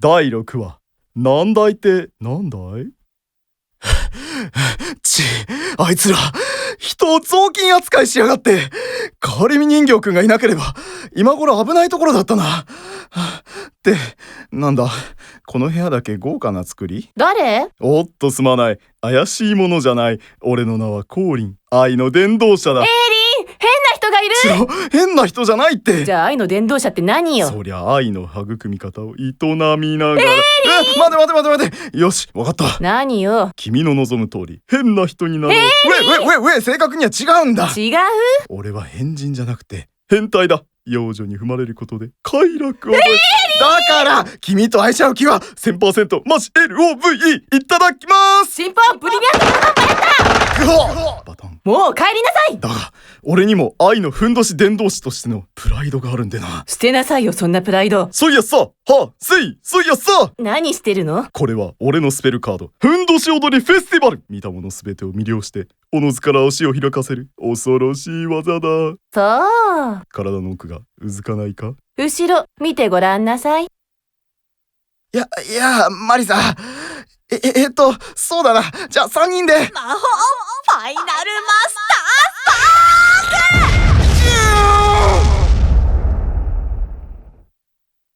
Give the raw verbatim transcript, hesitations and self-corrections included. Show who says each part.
Speaker 1: だいろくわ、難題ってなんだい？ち、あいつら人を雑巾扱いしやがって。カーリミ人形くんがいなければ今頃危ないところだったな。ってなんだ、この部屋だけ豪華な作り？
Speaker 2: 誰？
Speaker 1: おっとすまない、怪しいものじゃない。俺の名はコーリン、愛の伝道者だ。
Speaker 2: エーリン、変な人がいる。
Speaker 1: ちょ、変な人じゃないって。
Speaker 2: じゃあ愛の伝道者って何よ？
Speaker 1: そりゃ愛の育み方を営みながら。えー、待て待て待て待て。よし、わかった。
Speaker 2: 何よ？
Speaker 1: 君の望む通り変な人になろう。えー、ウェイウェイウェイウェイ、正確には違うんだ。
Speaker 2: 違う？
Speaker 1: 俺は変人じゃなくて変態だ。幼女に踏まれることで快楽を覚え、だから君と愛し合う気は せんパーセント マジ エルオーブイイー いただきます。
Speaker 2: 進歩ブリリアントナンバーやった。
Speaker 1: バタン。
Speaker 2: もう帰りなさい。
Speaker 1: だが俺にも愛のふんどし伝道師としてのプライドがあるんでな。
Speaker 2: 捨てなさいよ、そんなプライド。
Speaker 1: そういやさ、はせい、そういやさ。
Speaker 2: 何してるの？
Speaker 1: これは俺のスペルカード、ふんどし踊りフェスティバル。見たものすべてを魅了しておのずから足を開かせる恐ろしい技だ。
Speaker 2: そう。
Speaker 1: 体の奥がうずかないか？
Speaker 2: 後ろ見てごらんなさい。
Speaker 1: いやいや、マリサ、えええっとそうだな、じゃあさんにんで。
Speaker 3: 魔法ファイヤー